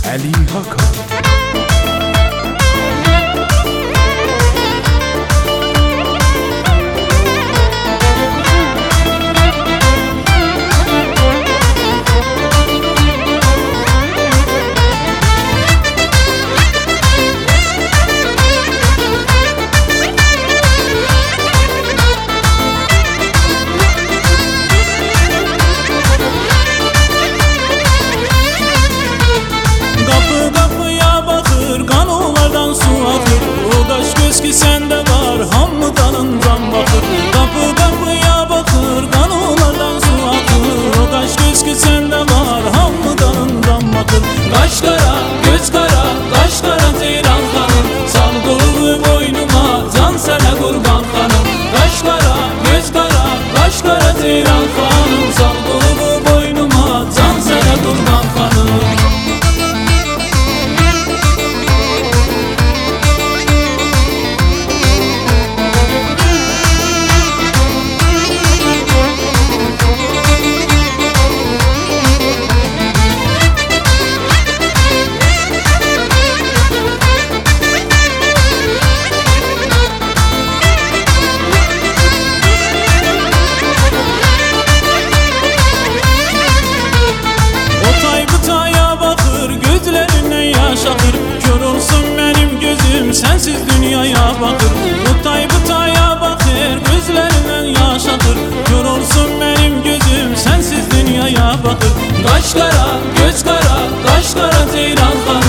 Əli Hakan. Ki sende var hamıdanından bakır. Kapı kapıya bakır, kanılardan su akır. O kaş göz ki sende var hamıdanından bakır. Kaş kara, göz kara, kaş kara Ceylan hanım. Sal kolumu boynuma, can sana kurban hanım. Kaş kara, göz kara, kaş kara Ceylan hanım. Sal kolumu boynuma, can sana kurban hanım. Kör olsun benim gözüm, sensiz dünyaya bakır. Butay butaya bakır, gözlerinden yaş akır. Kör olsun benim gözüm, sensiz dünyaya bakır. Kaş kara, göz kara, kaş kara Ceylan hanım.